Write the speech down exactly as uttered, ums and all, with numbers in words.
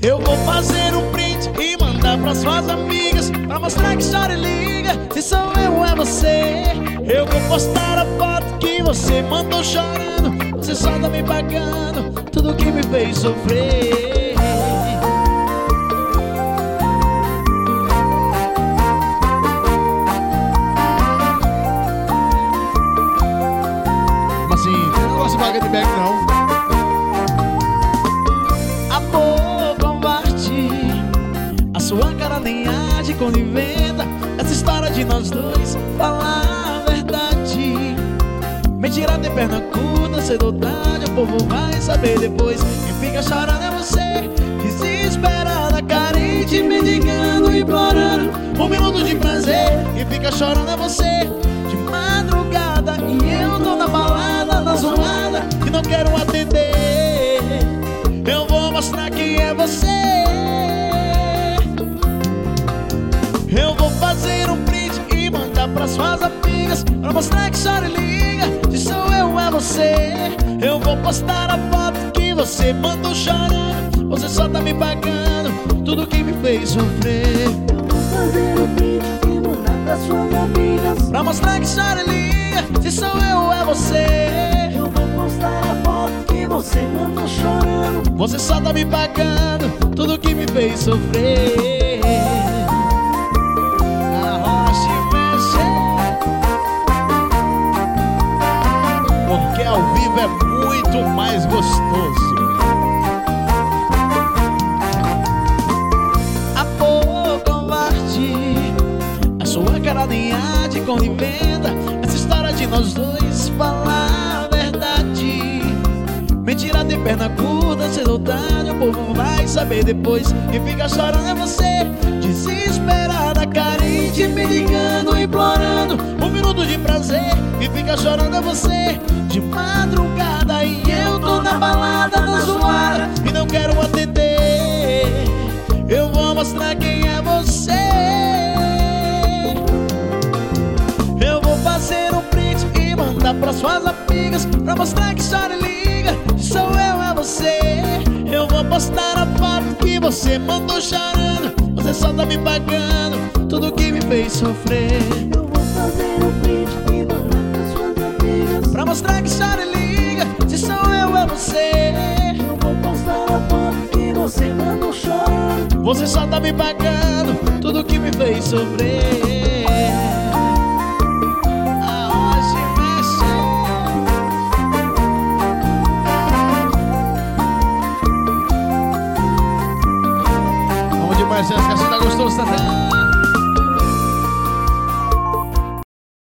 Eu vou fazer um print e mandar pras suas amigas, pra mostrar que chora e liga, se sou eu ou é você. Eu vou postar a foto que você mandou chorando, você só tá me pagando tudo que me fez sofrer. Mas assim, eu não gosto de vaga de back não. Amor covarde, a sua cara nem age quando inventa essa história de nós dois. Falar a verdade, mentira tem perna curta, cedo ou tarde o povo vai saber depois. Quem fica chorando é você, desesperada, carente, mendigando, implorando um minuto de prazer. Quem fica chorando é você, de madrugada, e eu tô na balada, na zoada, e não quero atender. Eu vou mostrar quem é você. Eu vou fazer um print e mandar pras suas amigas, pra mostrar que chora e liga, se sou eu ou é você. Eu vou postar a foto que você mandou chorando, você só tá me pagando tudo que me fez sofrer. Eu vou fazer um print e mandar pras suas amigas, pra mostrar que chora e liga, se sou eu ou é você. eu vou postar a foto que você mandou chorando, você só tá me pagando tudo que me fez sofrer. Arrocha e mexe, porque ao vivo é muito mais gostoso. Amor covarde, a sua cara nem há de quando inventa essa história de nós dois. Falar a verdade, mentira tem perna curta, cedo ou tarde o povo vai saber depois. Quem fica chorando é você, desesperada, carente, me ligando, implorando um minuto de prazer. Quem fica chorando é você, de madrugada, e eu tô na balada, na zoada, e não quero atender. Eu vou mostrar quem é você. Eu vou fazer um print e mandar pras suas amigas, pra mostrar que chora e liga, se sou eu ou é você. Eu vou postar a foto que você mandou chorando, você só tá me pagando tudo que me fez sofrer. eu vou fazer um print e mandar pras suas amigas, Pra mostrar que chora e liga, se sou eu ou é você. eu vou postar a foto que você mandou chorando, Você só tá me pagando tudo que me fez sofrer. Arrocha e mexe. Vamos demais, Jéssica, você tá gostoso, tá?